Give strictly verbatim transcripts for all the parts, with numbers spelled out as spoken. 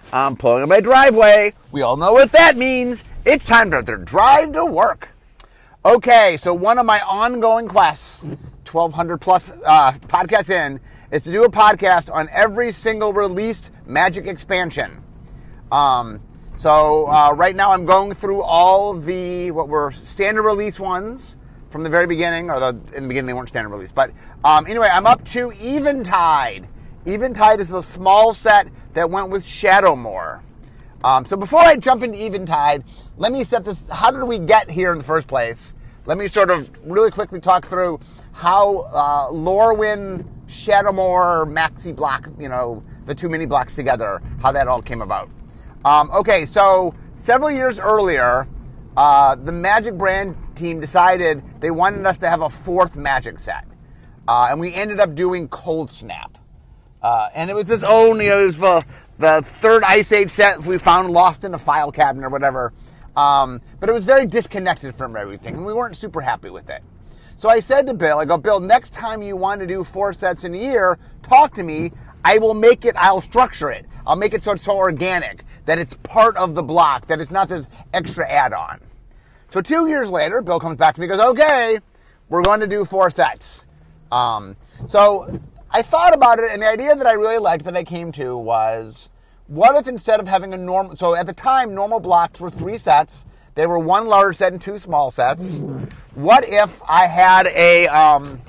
I'm pulling in my driveway. We all know what that means. It's time to drive to work. Okay, so one of my ongoing quests, twelve hundred plus uh, podcasts in, is to do a podcast on every single released Magic expansion. Um, so uh, right now I'm going through all the, what were standard release ones from the very beginning, or the, in the beginning they weren't standard release. But um, anyway, I'm up to Eventide. Eventide is the small set that went with Shadowmoor. Um, so before I jump into Eventide, let me set this, how did we get here in the first place? Let me sort of really quickly talk through how uh, Lorwyn, Shadowmoor, Maxi Block, you know, the two mini blocks together, how that all came about. Um, okay, so several years earlier, uh, the Magic brand team decided they wanted us to have a fourth Magic set. Uh, and we ended up doing Cold Snap. Uh, and it was this own, you know, it was the, the third Ice Age set we found lost in a file cabinet or whatever. Um, but it was very disconnected from everything, and we weren't super happy with it. So I said to Bill, I go, Bill, next time you want to do four sets in a year, talk to me. I will make it, I'll structure it. I'll make it so it's so organic, that it's part of the block, that it's not this extra add-on. So two years later, Bill comes back to me and goes, okay, we're going to do four sets. Um, so I thought about it, and the idea that I really liked that I came to was, what if instead of having a normal, so at the time, normal blocks were three sets. They were one large set and two small sets. What if I had a, um,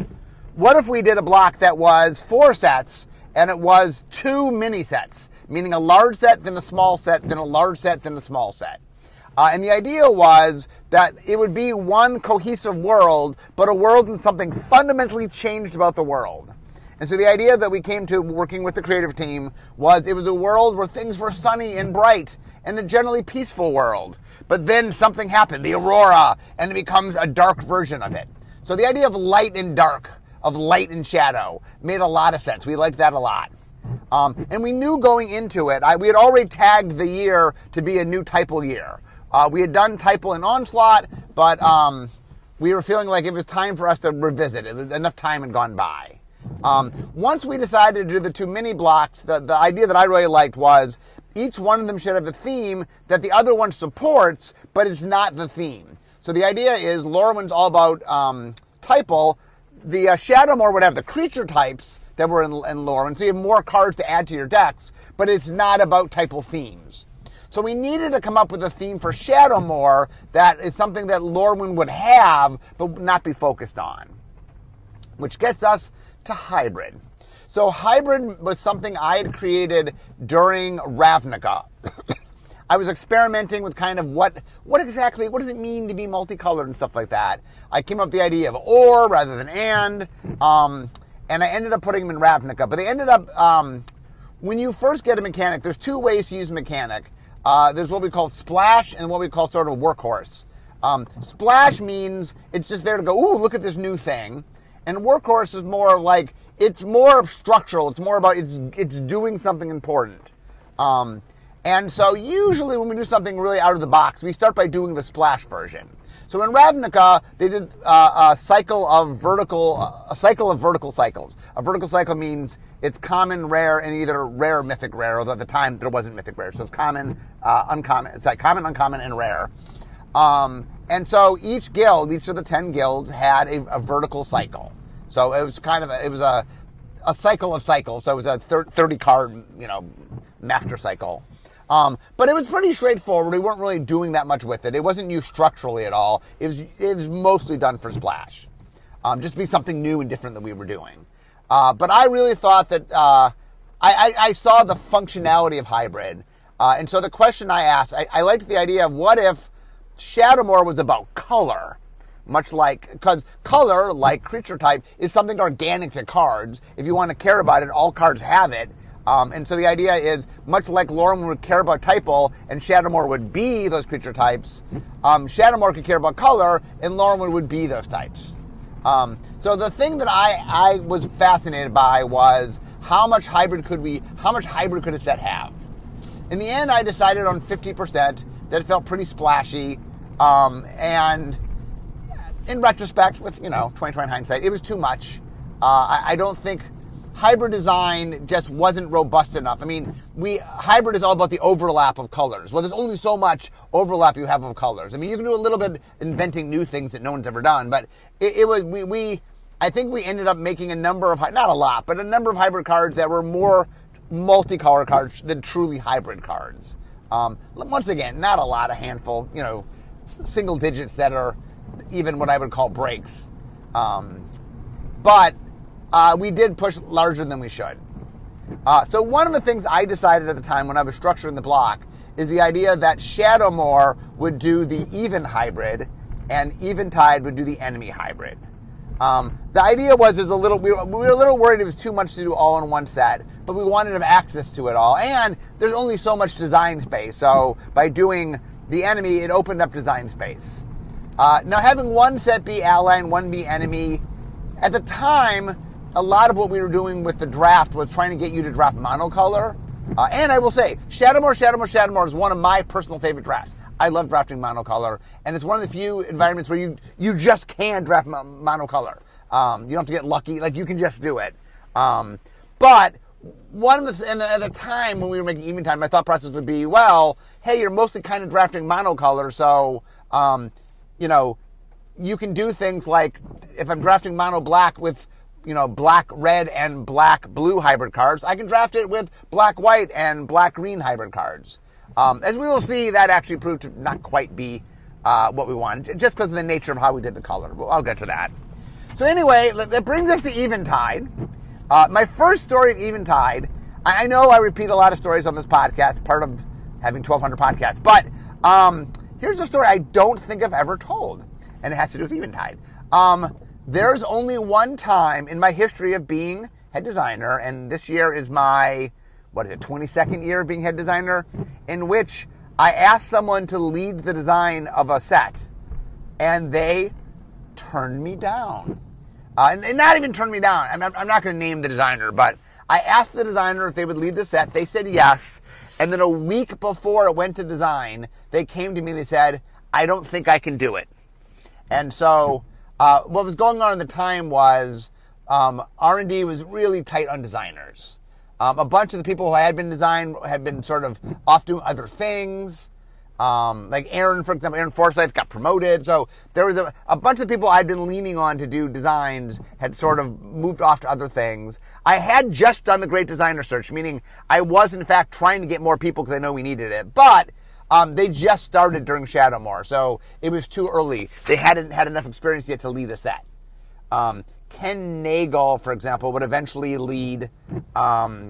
what if we did a block that was four sets, and it was two mini sets, meaning a large set, then a small set, then a large set, then a small set. Uh, and the idea was that it would be one cohesive world, but a world and something fundamentally changed about the world. And so the idea that we came to working with the creative team was it was a world where things were sunny and bright and a generally peaceful world. But then something happened, the aurora, and it becomes a dark version of it. So the idea of light and dark, of light and shadow, made a lot of sense. We liked that a lot. Um, and we knew going into it, I, we had already tagged the year to be a new Typal year. Uh, we had done Typal and Onslaught, but um, we were feeling like it was time for us to revisit it. Enough time had gone by. Um, once we decided to do the two mini blocks, the, the idea that I really liked was each one of them should have a theme that the other one supports, but it's not the theme. So the idea is Lorwyn's all about um, Typal. The uh, Shadowmoor would have the creature types that were in, in Lorwyn, so you have more cards to add to your decks, but it's not about Typal themes. So we needed to come up with a theme for Shadowmoor that is something that Lorwyn would have, but not be focused on. Which gets us to Hybrid. So Hybrid was something I had created during Ravnica. I was experimenting with kind of what what exactly, what does it mean to be multicolored and stuff like that. I came up with the idea of or rather than and, um, and I ended up putting them in Ravnica. But they ended up, um, when you first get a mechanic, there's two ways to use a mechanic. Uh, there's what we call splash and what we call sort of workhorse. Um, splash means it's just there to go, ooh, look at this new thing. And workhorse is more like, it's more structural. It's more about, it's it's doing something important. Um, and so usually when we do something really out of the box, we start by doing the splash version. So in Ravnica, they did uh, a cycle of vertical, uh, a cycle of vertical cycles. A vertical cycle means it's common, rare, and either rare, mythic, rare, although at the time there wasn't mythic, rare. So it's common, uh, uncommon, it's like common, uncommon, and rare. Um, and so each guild, each of the ten guilds had a, a vertical cycle. So it was kind of a, it was a, a cycle of cycles. So it was a thirty card, you know, master cycle. Um, but it was pretty straightforward. We weren't really doing that much with it. It wasn't used structurally at all. It was it was mostly done for splash. Um, just be something new and different that we were doing. Uh, but I really thought that uh, I, I, I saw the functionality of Hybrid. Uh, and so the question I asked, I, I liked the idea of what if Shadowmoor was about color, much like, because color, like creature type, is something organic to cards. If you want to care about it, all cards have it. Um, and so the idea is, much like Lorwyn would care about Typal, and Shadowmoor would be those creature types, um, Shadowmoor could care about color, and Lorwyn would be those types. Um, so the thing that I, I was fascinated by was how much hybrid could we, how much hybrid could a set have? In the end, I decided on fifty percent, that it felt pretty splashy, um, and in retrospect, with, you know, twenty twenty hindsight, it was too much. Uh, I, I don't think, hybrid design just wasn't robust enough. I mean, we hybrid is all about the overlap of colors. Well, there's only so much overlap you have of colors. I mean, you can do a little bit inventing new things that no one's ever done, but it, it was we, we I think we ended up making a number of not a lot, but a number of hybrid cards that were more multicolor cards than truly hybrid cards. Um, once again, not a lot, a handful, you know, single digits that are even what I would call breaks. Um, but uh, we did push larger than we should. Uh, so one of the things I decided at the time when I was structuring the block is the idea that Shadowmoor would do the even hybrid and Eventide would do the enemy hybrid. Um, the idea was is a little we were, we were a little worried it was too much to do all in one set, but we wanted to have access to it all. And there's only so much design space, so by doing the enemy, it opened up design space. Uh, now, having one set be ally and one be enemy, at the time, a lot of what we were doing with the draft was trying to get you to draft monocolor. Uh, and I will say, Shadowmoor, Shadowmoor, Shadowmoor is one of my personal favorite drafts. I love drafting monocolor, and it's one of the few environments where you you just can draft mo- monocolor. Um, you don't have to get lucky; like you can just do it. Um, but one of the and at the time when we were making Eventide, my thought process would be, well, hey, you're mostly kind of drafting monocolor, so um, you know you can do things like if I'm drafting mono black with you know black red and black blue hybrid cards, I can draft it with black white and black green hybrid cards. Um, as we will see, that actually proved to not quite be uh, what we wanted, just because of the nature of how we did the color. Well, I'll get to that. So anyway, that brings us to Eventide. Uh, my first story of Eventide, I, I know I repeat a lot of stories on this podcast, part of having twelve hundred podcasts, but um, here's a story I don't think I've ever told, and it has to do with Eventide. Um, there's only one time in my history of being head designer, and this year is my... what is it, twenty-second year of being head designer, in which I asked someone to lead the design of a set, and they turned me down. Uh, and, and not even turned me down. I'm, I'm not going to name the designer, but I asked the designer if they would lead the set. They said yes. And then a week before it went to design, they came to me and they said, I don't think I can do it. And so uh, what was going on at the time was um, R and D was really tight on designers. Um, a bunch of the people who had been designed had been sort of off doing other things. Um, like Aaron, for example, Aaron Forsyth got promoted. So there was a, a bunch of people I'd been leaning on to do designs had sort of moved off to other things. I had just done the Great Designer Search, meaning I was, in fact, trying to get more people because I know we needed it. But um, they just started during Shadowmoor, so it was too early. They hadn't had enough experience yet to lead a set. Um, Ken Nagel, for example, would eventually lead um,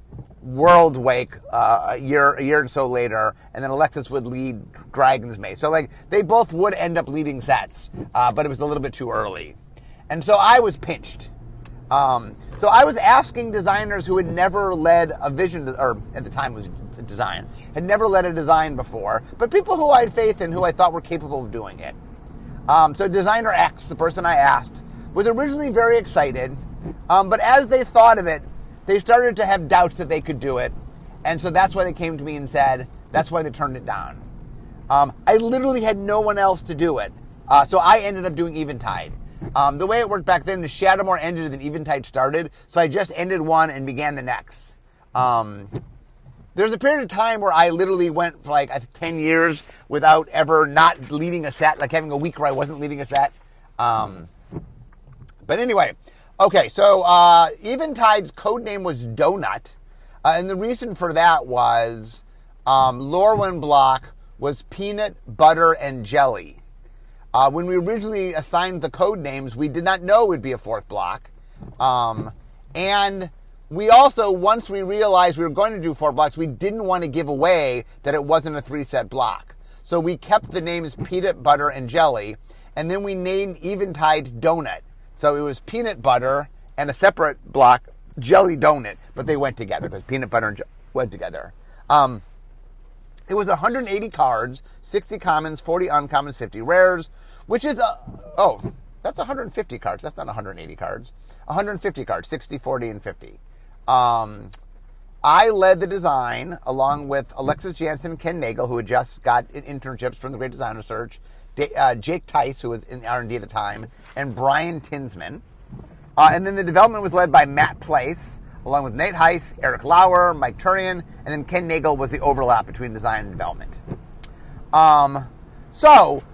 World Wake uh, a year a year or so later, and then Alexis would lead Dragon's Maze. So, like, they both would end up leading sets, uh, but it was a little bit too early. And so I was pinched. Um, so I was asking designers who had never led a vision, or at the time it was design, had never led a design before, but people who I had faith in, who I thought were capable of doing it. Um, so designer X, the person I asked, was originally very excited, um, but as they thought of it, they started to have doubts that they could do it, and so that's why they came to me and said, that's why they turned it down. Um, I literally had no one else to do it, uh, so I ended up doing Eventide. Um, the way it worked back then is Shadowmoor ended and Eventide started, so I just ended one and began the next. Um, there's a period of time where I literally went for like ten years without ever not leading a set, like having a week where I wasn't leading a set. Um, But anyway, okay, so uh, Eventide's code name was Donut, uh, and the reason for that was um, Lorwyn block was peanut, butter, and jelly. Uh, when we originally assigned the code names, we did not know it would be a fourth block. Um, and we also, once we realized we were going to do four blocks, we didn't want to give away that it wasn't a three-set block. So we kept the names peanut, butter, and jelly, and then we named Eventide Donut. So it was peanut butter and a separate block, jelly donut, but they went together because peanut butter and jelly went together. Um, it was one hundred eighty cards, sixty commons, forty uncommons, fifty rares, which is, a, oh, that's one hundred fifty cards. That's not one hundred eighty cards. one hundred fifty cards, sixty, forty, and fifty. Um, I led the design along with Alexis Jansen and Ken Nagel, who had just got internships from the Great Designer Search, Uh, Jake Tice, who was in R and D at the time, and Brian Tinsman. Uh, and then the development was led by Matt Place, along with Nate Heiss, Eric Lauer, Mike Turian, and then Ken Nagel was the overlap between design and development. Um, so,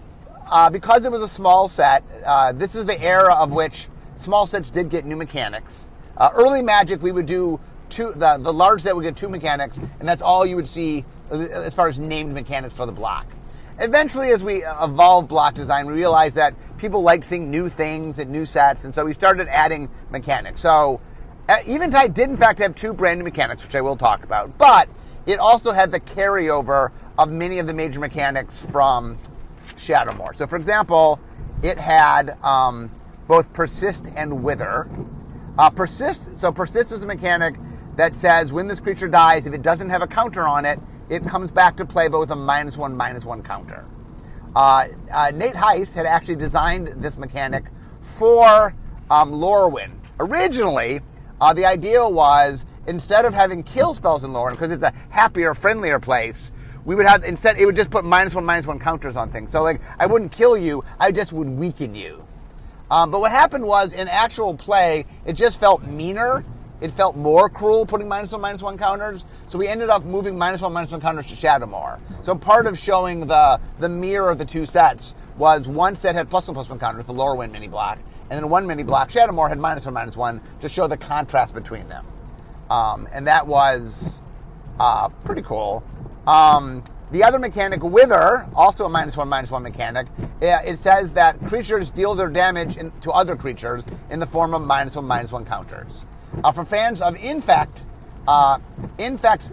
uh, because it was a small set, uh, this is the era of which small sets did get new mechanics. Uh, early Magic, we would do two, the, the large set would get two mechanics, and that's all you would see as far as named mechanics for the block. Eventually, as we evolved block design, we realized that people liked seeing new things and new sets, and so we started adding mechanics. So, uh, Eventide did, in fact, have two brand new mechanics, which I will talk about, but it also had the carryover of many of the major mechanics from Shadowmoor. So, for example, it had um, both Persist and Wither. Uh, persist, so Persist is a mechanic that says when this creature dies, if it doesn't have a counter on it, it comes back to play, but with a minus one, minus one counter. Uh, uh, Nate Heiss had actually designed this mechanic for um, Lorwyn. Originally, uh, the idea was instead of having kill spells in Lorwyn, because it's a happier, friendlier place, we would have, instead, it would just put minus one, minus one counters on things. So, like, I wouldn't kill you, I just would weaken you. Um, but what happened was, in actual play, it just felt meaner. It felt more cruel putting minus one, minus one counters. So we ended up moving minus one, minus one counters to Shadowmoor. So part of showing the, the mirror of the two sets was one set had plus one, plus one counters, the Lorwyn mini block, and then one mini block, Shadowmoor, had minus one, minus one to show the contrast between them. Um, and that was uh, pretty cool. Um, the other mechanic, Wither, also a minus one, minus one mechanic, it says that creatures deal their damage in, to other creatures in the form of minus one, minus one counters. Uh, for fans of Infect, uh, Infect,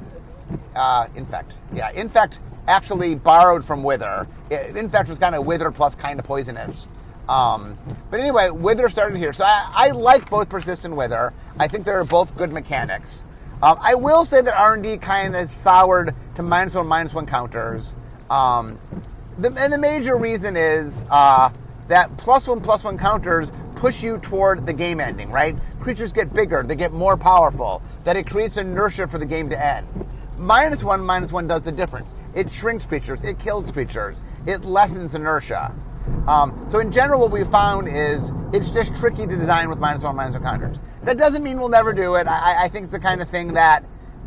uh, Infect, yeah, Infect actually borrowed from Wither. It, Infect was kind of Wither plus kind of poisonous. Um, but anyway, Wither started here. So I, I like both Persist and Wither. I think they're both good mechanics. Um, I will say that R and D kind of soured to minus one, minus one counters. Um, the, and the major reason is uh, that plus one, plus one counters push you toward the game ending, right? Creatures get bigger, they get more powerful, that it creates inertia for the game to end. Minus one, minus one does the difference. It shrinks creatures, it kills creatures, it lessens inertia. Um, so in general, what we found is it's just tricky to design with minus one, minus one counters. That doesn't mean we'll never do it. I, I think it's the kind of thing that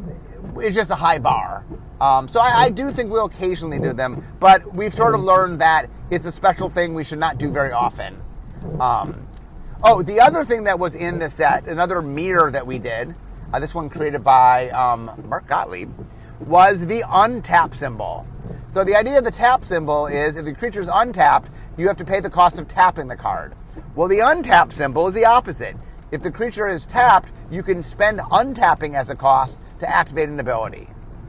is just a high bar. Um, so I, I do think we'll occasionally do them, but we've sort of learned that it's a special thing we should not do very often. Um, oh, the other thing that was in the set, another mirror that we did, uh, this one created by um, Mark Gottlieb, was the untap symbol. So the idea of the tap symbol is if the creature is untapped, you have to pay the cost of tapping the card. Well, the untap symbol is the opposite. If the creature is tapped, you can spend untapping as a cost to activate an ability.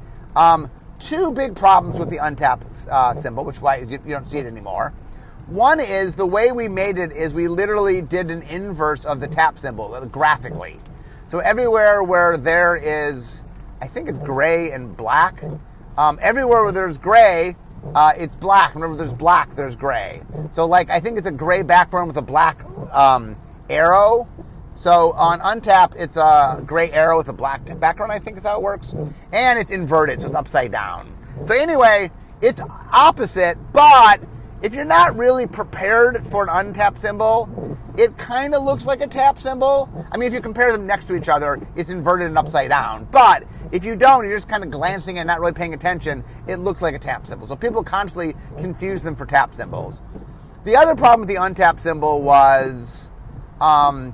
Um, two big problems with the untap uh, symbol, which is why you, you don't see it anymore. One is the way we made it is we literally did an inverse of the tap symbol uh, graphically. So everywhere where there is, I think it's gray and black, um, everywhere where there's gray, uh, it's black. Whenever there's black, there's gray. So like, I think it's a gray background with a black um, arrow. So on untap, it's a gray arrow with a black background, I think is how it works. And it's inverted, so it's upside down. So anyway, it's opposite, but if you're not really prepared for an untap symbol, it kind of looks like a tap symbol. I mean, if you compare them next to each other, it's inverted and upside down. But if you don't, you're just kind of glancing and not really paying attention, it looks like a tap symbol. So people constantly confuse them for tap symbols. The other problem with the untap symbol was um,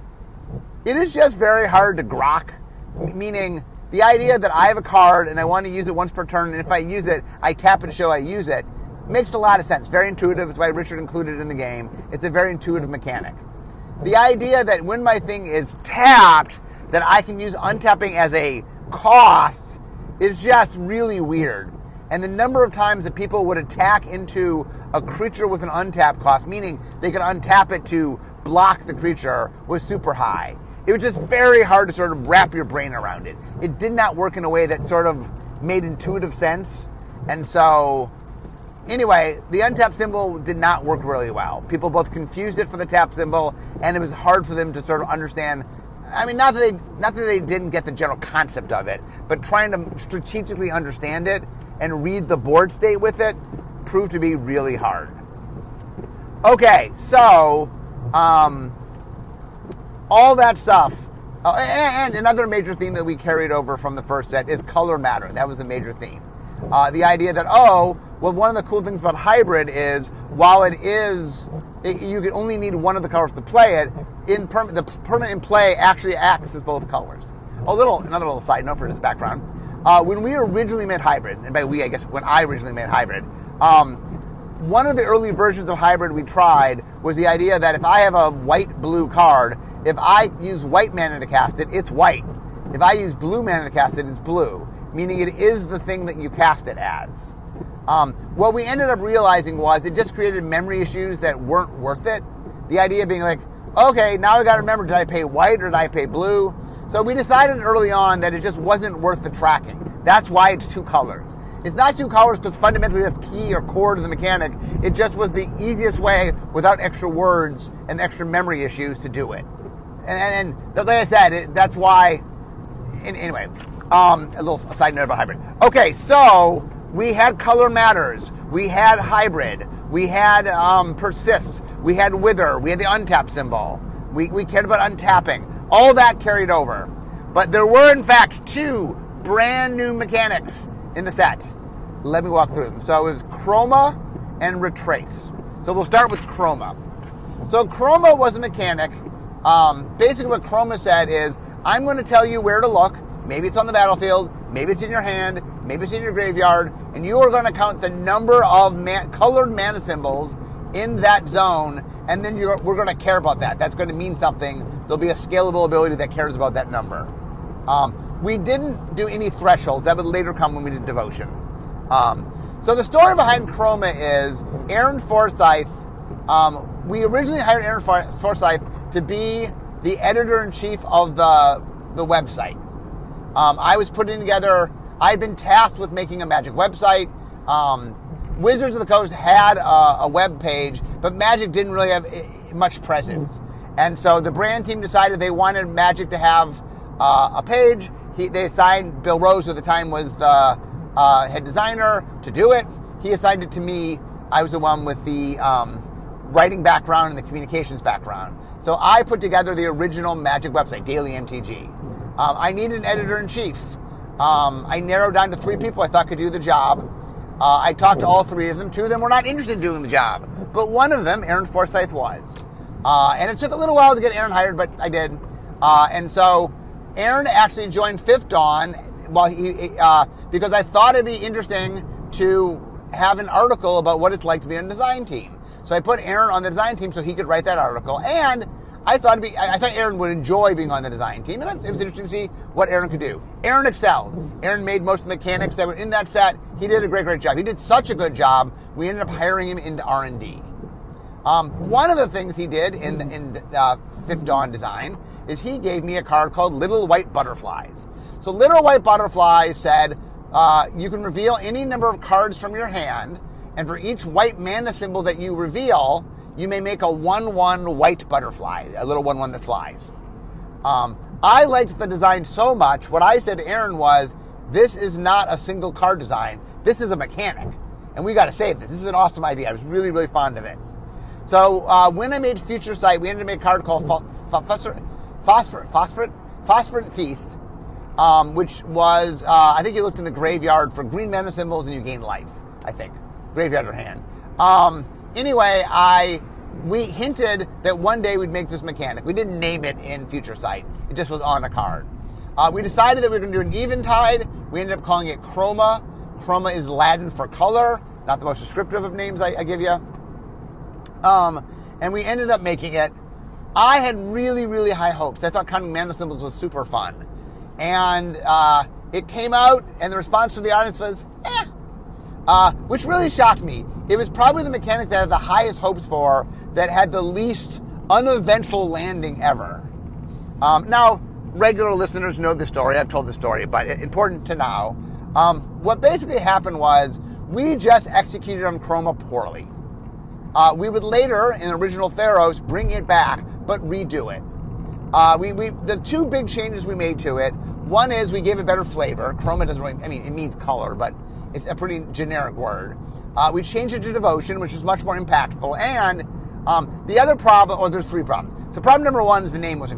it is just very hard to grok, meaning the idea that I have a card and I want to use it once per turn, and if I use it, I tap it to show I use it, makes a lot of sense. Very intuitive. That's why Richard included it in the game. It's a very intuitive mechanic. The idea that when my thing is tapped, that I can use untapping as a cost is just really weird. And the number of times that people would attack into a creature with an untap cost, meaning they could untap it to block the creature, was super high. It was just very hard to sort of wrap your brain around it. It did not work in a way that sort of made intuitive sense. And so, anyway, the untap symbol did not work really well. People both confused it for the tap symbol, and it was hard for them to sort of understand. I mean, not that they not that they didn't get the general concept of it, but trying to strategically understand it and read the board state with it proved to be really hard. Okay, so um, all that stuff. Uh, and, and another major theme that we carried over from the first set is color matter. That was a major theme. Uh, the idea that, oh, well, one of the cool things about hybrid is while it is, it, you can only need one of the colors to play it, in per, the permanent in play actually acts as both colors. A little, another little side note for this background. Uh, when we originally made hybrid, and by we, I guess when I originally made hybrid, um, one of the early versions of hybrid we tried was the idea that if I have a white-blue card, if I use white mana to cast it, it's white. If I use blue mana to cast it, it's blue, meaning it is the thing that you cast it as. Um, what we ended up realizing was it just created memory issues that weren't worth it. The idea being like, okay, now I got to remember, did I pay white or did I pay blue? So we decided early on that it just wasn't worth the tracking. That's why it's two colors. It's not two colors because fundamentally that's key or core to the mechanic. It just was the easiest way without extra words and extra memory issues to do it. And, and, and like I said, it, that's why, anyway, um, a little side note about hybrid. Okay, so we had color matters. We had hybrid. We had um, persist. We had wither. We had the untap symbol. We, we cared about untapping. All that carried over. But there were, in fact, two brand new mechanics in the set. Let me walk through them. So it was Chroma and Retrace. So we'll start with Chroma. So Chroma was a mechanic. Um, basically what Chroma said is, I'm going to tell you where to look. Maybe it's on the battlefield. Maybe it's in your hand. Maybe it's in your graveyard. And you are going to count the number of man- colored mana symbols in that zone. And then you're, we're going to care about that. That's going to mean something. There'll be a scalable ability that cares about that number. Um, we didn't do any thresholds. That would later come when we did Devotion. Um, so the story behind Chroma is Aaron Forsyth. Um, we originally hired Aaron Forsyth to be the editor-in-chief of the, the website. Um, I was putting together, I'd been tasked with making a Magic website. Um, Wizards of the Coast had a, a web page, but Magic didn't really have much presence. And so the brand team decided they wanted Magic to have uh, a page. He, they assigned Bill Rose, who at the time was the uh, head designer, to do it. He assigned it to me. I was the one with the um, writing background and the communications background. So I put together the original Magic website, Daily M T G. Um, I needed an editor-in-chief. Um, I narrowed down to three people I thought could do the job. Uh, I talked to all three of them. Two of them were not interested in doing the job. But one of them, Aaron Forsyth, was. Uh, and it took a little while to get Aaron hired, but I did. Uh, and so Aaron actually joined Fifth Dawn while he, uh, because I thought it'd be interesting to have an article about what it's like to be on the design team. So I put Aaron on the design team so he could write that article. And I thought it'd be, I thought Aaron would enjoy being on the design team. And it was interesting to see what Aaron could do. Aaron excelled. Aaron made most of the mechanics that were in that set. He did a great, great job. He did such a good job, we ended up hiring him into R and D. Um, one of the things he did in, in uh, Fifth Dawn design is he gave me a card called Little White Butterflies. So Little White Butterflies said, uh, you can reveal any number of cards from your hand, and for each white mana symbol that you reveal, you may make a one one white butterfly, a little one one that flies. Um, I liked the design so much, what I said to Aaron was, this is not a single card design, this is a mechanic, and we got to save this. This is an awesome idea. I was really, really fond of it. So uh, when I made Future Sight, we ended up making a card called Phosphorant Phosphor- Phosphorant Feast, um, which was, uh, I think you looked in the graveyard for green mana symbols and you gain life, I think. Graveyard or hand. Um, anyway, I we hinted that one day we'd make this mechanic. We didn't name it in Future Sight. It just was on a card. Uh, we decided that we were going to do an Eventide. We ended up calling it Chroma. Chroma is Latin for color, not the most descriptive of names I, I give you. Um, and we ended up making it. I had really, really high hopes. I thought counting mana symbols was super fun. And uh, it came out, and the response from the audience was, eh. Uh, which really shocked me. It was probably the mechanic that I had the highest hopes for, that had the least uneventful landing ever. Um, now, regular listeners know the story. I've told the story, but it's important to know. Um, what basically happened was, we just executed on Chroma poorly. Uh, we would later, in original Theros, bring it back, but redo it. Uh, we, we the two big changes we made to it, one is we gave it better flavor. Chroma doesn't really, I mean, it means color, but it's a pretty generic word. Uh, we changed it to Devotion, which is much more impactful. And um, the other problem, or there's three problems. So problem number one is the name wasn't great.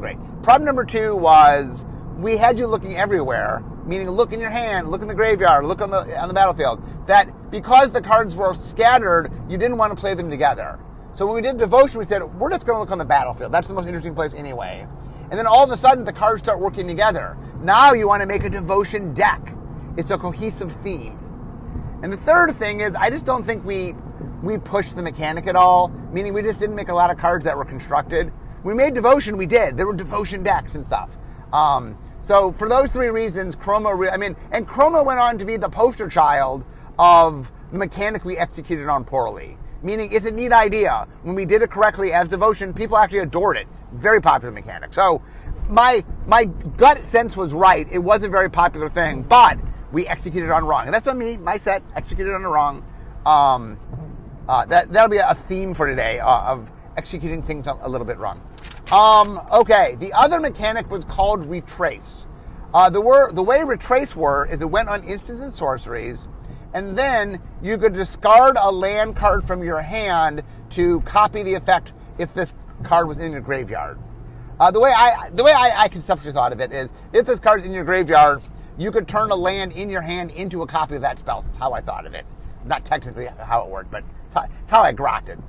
Problem number two was we had you looking everywhere, meaning look in your hand, look in the graveyard, look on the on the battlefield. That because the cards were scattered, you didn't want to play them together. So when we did devotion, we said, we're just going to look on the battlefield. That's the most interesting place anyway. And then all of a sudden, the cards start working together. Now you want to make a devotion deck. It's a cohesive theme. And the third thing is, I just don't think we we pushed the mechanic at all, meaning we just didn't make a lot of cards that were constructed. We made devotion, we did. There were devotion decks and stuff. Um, so for those three reasons, Chroma, re- I mean, and Chroma went on to be the poster child of the mechanic we executed on poorly. Meaning it's a neat idea. When we did it correctly as devotion, people actually adored it. Very popular mechanic. So my my gut sense was right. It was a very popular thing, but we executed it on wrong. And that's on me, my set, executed on the wrong. Um, uh, that, that'll be a theme for today uh, of executing things a little bit wrong. Um, okay, the other mechanic was called retrace. Uh, the, word, the way retrace worked is it went on instants and sorceries, and then you could discard a land card from your hand to copy the effect if this card was in your graveyard. Uh, the way I the way I, I conceptually thought of it is, if this card's in your graveyard, you could turn a land in your hand into a copy of that spell. That's how I thought of it. Not technically how it worked, but it's how I grokked it.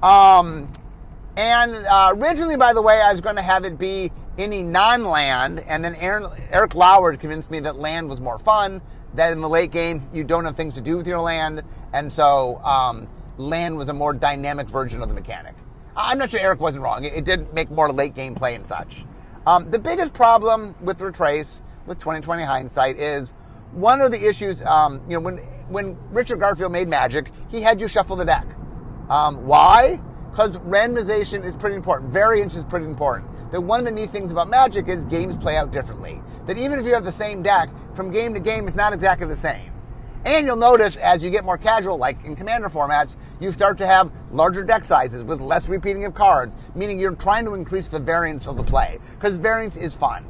Um, and uh, originally, by the way, I was going to have it be any non-land, and then Aaron, Eric Lauer convinced me that land was more fun, that in the late game, you don't have things to do with your land, and so um, land was a more dynamic version of the mechanic. I'm not sure Eric wasn't wrong. It, it did make more late game play and such. Um, the biggest problem with Retrace, with twenty twenty hindsight, is one of the issues, um, you know, when when Richard Garfield made Magic, he had you shuffle the deck. Um, why? Because randomization is pretty important. Variance is pretty important. That one of the neat things about Magic is games play out differently. That even if you have the same deck, from game to game, it's not exactly the same. And you'll notice as you get more casual, like in Commander formats, you start to have larger deck sizes with less repeating of cards, meaning you're trying to increase the variance of the play, because variance is fun.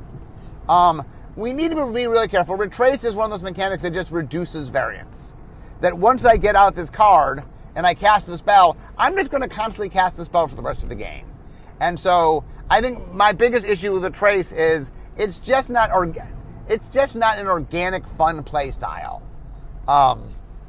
Um, we need to be really careful. Retrace is one of those mechanics that just reduces variance. That once I get out this card and I cast the spell, I'm just going to constantly cast the spell for the rest of the game. And so I think my biggest issue with Retrace is it's just not orga- it's just not an organic, fun play style. Um,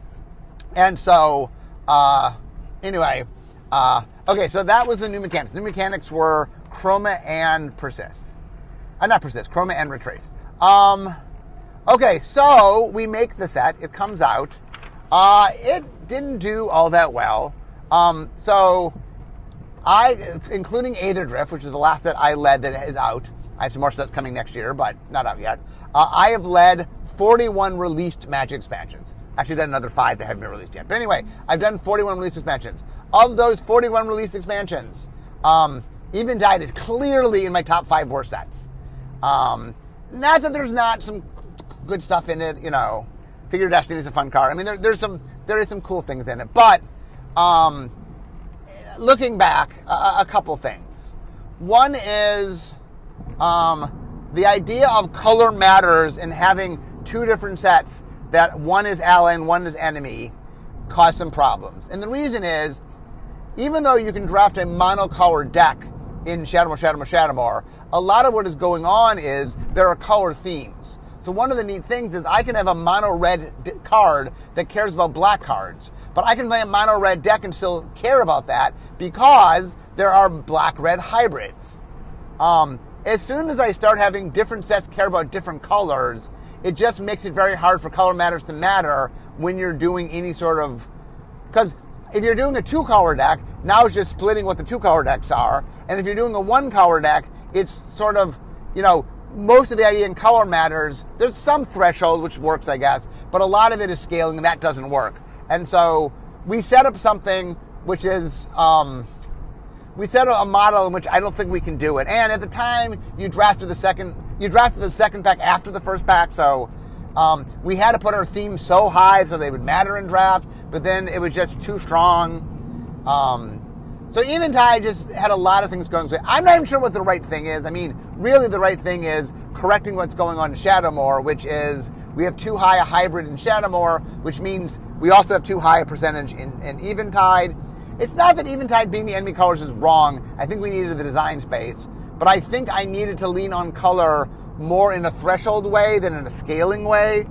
and so, uh, anyway, uh, okay, so that was the new mechanics. The new mechanics were Chroma and Persist. Uh, not Persist, Chroma and Retrace. Um, okay, so we make the set. It comes out. Uh, it didn't do all that well. Um, so I, including Aether Drift, which is the last set I led that is out. I have some more sets coming next year, but not out yet. Uh, I have led forty-one released Magic expansions. Actually done another five that haven't been released yet. But anyway, I've done forty-one released expansions. Of those forty-one released expansions, um, Eventide is clearly in my top five worst sets. Um, not that there's not some good stuff in it, you know. Figure Destiny is a fun card. I mean, there, there's some there is some cool things in it. But um, looking back, a, a couple things. One is um, the idea of color matters and having two different sets that one is ally and one is enemy caused some problems. And the reason is, even though you can draft a monocolored deck in Shadowmoor, Shadowmoor, Shadowmoor, a lot of what is going on is there are color themes. So one of the neat things is I can have a mono-red d- card that cares about black cards. But I can play a mono-red deck and still care about that because there are black-red hybrids. Um, as soon as I start having different sets care about different colors, it just makes it very hard for color matters to matter when you're doing any sort of... Because if you're doing a two-color deck, now it's just splitting what the two-color decks are. And if you're doing a one-color deck, it's sort of, you know, most of the idea in color matters, there's some threshold which works, I guess, but a lot of it is scaling, and that doesn't work. And so we set up something which is... Um, we set up a model in which I don't think we can do it. And at the time, you drafted the second... You drafted the second pack after the first pack, so um, we had to put our themes so high so they would matter in draft, but then it was just too strong. Um, so Eventide just had a lot of things going. So I'm not even sure what the right thing is. I mean, really the right thing is correcting what's going on in Shadowmoor, which is we have too high a hybrid in Shadowmoor, which means we also have too high a percentage in, in Eventide. It's not that Eventide being the enemy colors is wrong. I think we needed the design space. but I think I needed to lean on color more in a threshold way than in a scaling way.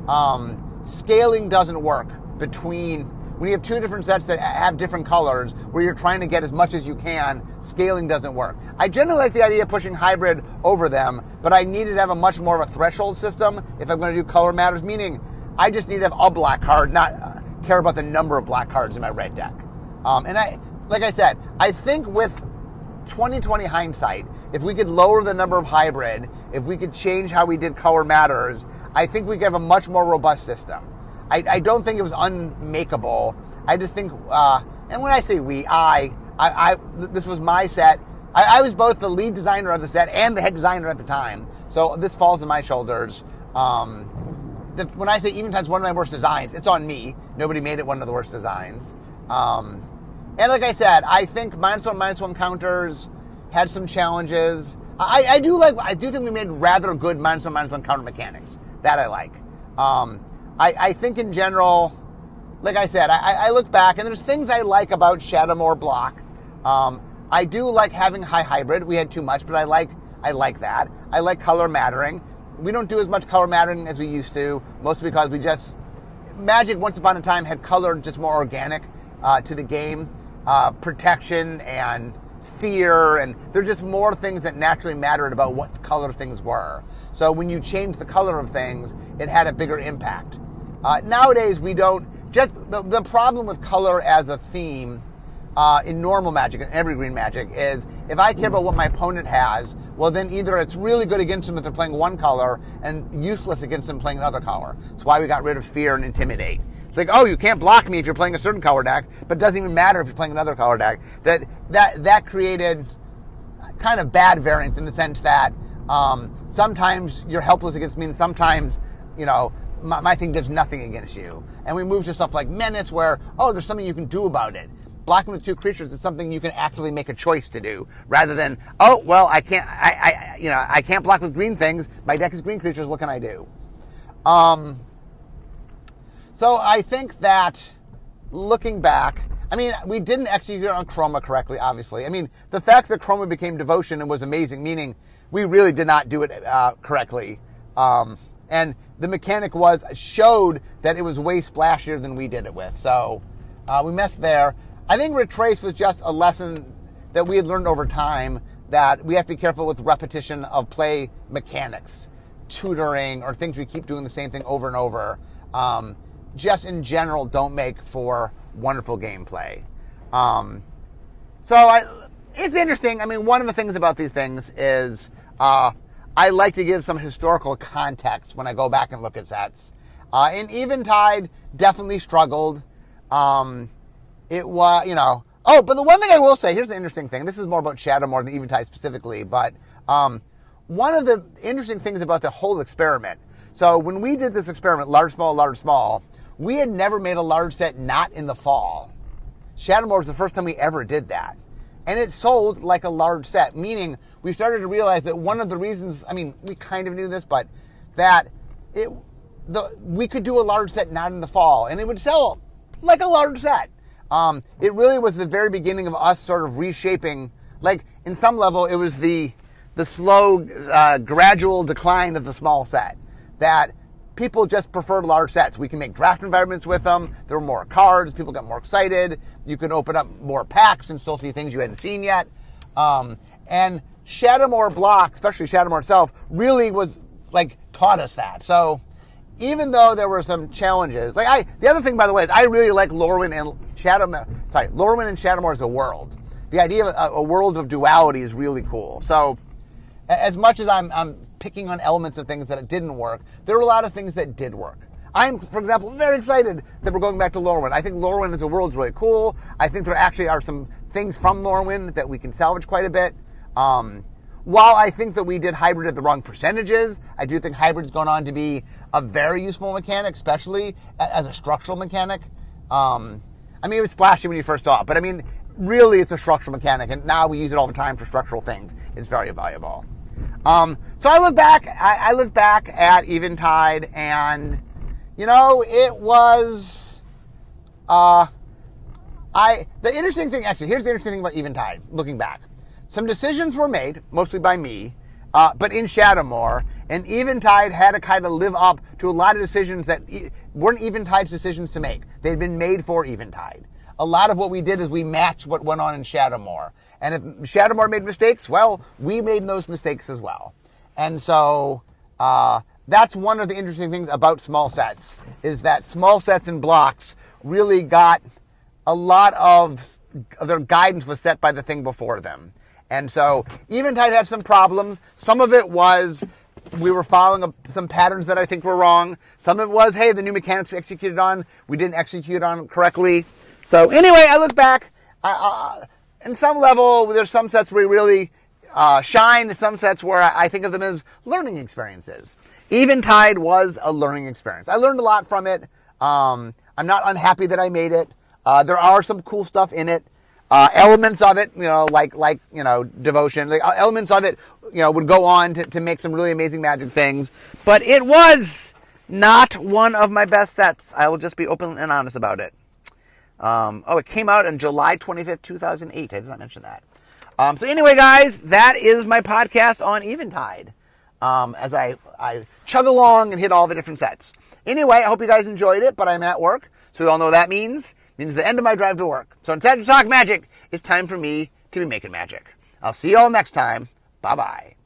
Um, scaling doesn't work between, when you have two different sets that have different colors where you're trying to get as much as you can, scaling doesn't work. I generally like the idea of pushing hybrid over them, but I needed to have a much more of a threshold system if I'm going to do color matters, meaning I just need to have a black card, not uh, care about the number of black cards in my red deck. Um, and I, like I said, I think with twenty twenty hindsight, if we could lower the number of hybrid, if we could change how we did color matters, I think we could have a much more robust system. I, I don't think it was unmakeable. I just think, uh, and when I say we, I, I, I this was my set. I, I was both the lead designer of the set and the head designer at the time, so this falls on my shoulders. Um, the, when I say Eventide's one of my worst designs, it's on me. Nobody made it one of the worst designs. Um, and like I said, I think minus one, minus one counters had some challenges. I, I do like, I do think we made rather good minus one, minus one counter mechanics. That I like. Um, I, I think in general, like I said, I, I look back and there's things I like about Shadowmoor block. Um, I do like having high hybrid. We had too much, but I like I like that. I like color mattering. We don't do as much color mattering as we used to, mostly because we just, Magic once upon a time had color just more organic uh, to the game. Uh, protection and fear, and there's just more things that naturally mattered about what color things were. So when you change the color of things, it had a bigger impact. Uh, nowadays, we don't, just, the, the problem with color as a theme uh, in normal Magic, and evergreen Magic, is if I care about what my opponent has, well then either it's really good against them if they're playing one color, and useless against them playing another color. That's why we got rid of fear and intimidate. It's like, oh, you can't block me if you're playing a certain color deck, but it doesn't even matter if you're playing another color deck. That, that, that created kind of bad variance in the sense that Um, sometimes you're helpless against me, and sometimes, you know, my, my thing does nothing against you. And we move to stuff like Menace, where, oh, there's something you can do about it. Blocking with two creatures is something you can actually make a choice to do, rather than, oh, well, I can't, I, I, you know, I can't block with green things. My deck is green creatures. What can I do? Um, so I think that looking back, I mean, we didn't execute on Chroma correctly, obviously. I mean, the fact that Chroma became Devotion and was amazing, meaning we really did not do it uh, correctly. Um, and the mechanic was, showed that it was way splashier than we did it with. So uh, we messed there. I think Retrace was just a lesson that we had learned over time, that we have to be careful with repetition of play mechanics, tutoring, or things we keep doing the same thing over and over. Um, just in general don't make for wonderful gameplay. Um, so I... It's interesting. I mean, one of the things about these things is uh, I like to give some historical context when I go back and look at sets. Uh, and Eventide definitely struggled. Um, it was, you know... Oh, but the one thing I will say, here's the interesting thing. This is more about Shadowmoor than Eventide specifically, but um, one of the interesting things about the whole experiment... So when we did this experiment, large, small, large, small, we had never made a large set not in the fall. Shadowmoor was the first time we ever did that. And it sold like a large set, meaning we started to realize that one of the reasons, I mean, we kind of knew this, but that it, the, we could do a large set not in the fall, and it would sell like a large set. Um, it really was the very beginning of us sort of reshaping, like in some level, it was the, the slow, uh, gradual decline of the small set, that people just preferred large sets. We can make draft environments with them. There were more cards. People got more excited. You could open up more packs and still see things you hadn't seen yet. Um, and Shadowmoor block, especially Shadowmoor itself, really was like taught us that. So even though there were some challenges, like I, the other thing, by the way, is I really like Lorwyn and Shadowmoor. Sorry, Lorwyn and Shadowmoor as a world. The idea of a, a world of duality is really cool. So as much as I'm, I'm picking on elements of things that it didn't work, there were a lot of things that did work. I'm, for example, very excited that we're going back to Lorwyn. I think Lorwyn as a world is really cool. I think there actually are some things from Lorwyn that we can salvage quite a bit. Um, while I think that we did hybrid at the wrong percentages, I do think hybrid's going on to be a very useful mechanic, especially as a structural mechanic. Um, I mean, it was splashy when you first saw it, but I mean, really it's a structural mechanic, and now we use it all the time for structural things. It's very valuable. Um, so I look back, I, I look back at Eventide, and, you know, it was, uh, I, the interesting thing, actually, here's the interesting thing about Eventide, looking back. some decisions were made, mostly by me, uh, but in Shadowmoor, and Eventide had to kind of live up to a lot of decisions that e- weren't Eventide's decisions to make. They'd been made for Eventide. A lot of what we did is we matched what went on in Shadowmoor. And if Shadowmoor made mistakes, well, we made those mistakes as well. And so uh, that's one of the interesting things about small sets, is that small sets and blocks really got a lot of their guidance was set by the thing before them. And so Eventide had some problems. Some of it was we were following a, some patterns that I think were wrong. Some of it was, hey, the new mechanics we executed on, we didn't execute on correctly. So anyway, I look back. Uh, uh, in some level, there's some sets where we really uh, shine. Some sets where I, I think of them as learning experiences. Eventide was a learning experience. I learned a lot from it. Um, I'm not unhappy that I made it. Uh, there are some cool stuff in it. Uh, elements of it, you know, like, like, you know, devotion, like, uh, elements of it, you know, would go on to, to make some really amazing magic things. But it was not one of my best sets. I will just be open and honest about it. Um, oh, it came out on July twenty-fifth, two thousand eight. I did not mention that. Um, so anyway, guys, that is my podcast on Eventide. Um, as I, I chug along and hit all the different sets. Anyway, I hope you guys enjoyed it, but I'm at work, so we all know what that means. It means the end of my drive to work. So instead of talk magic, it's time for me to be making magic. I'll see you all next time. Bye-bye.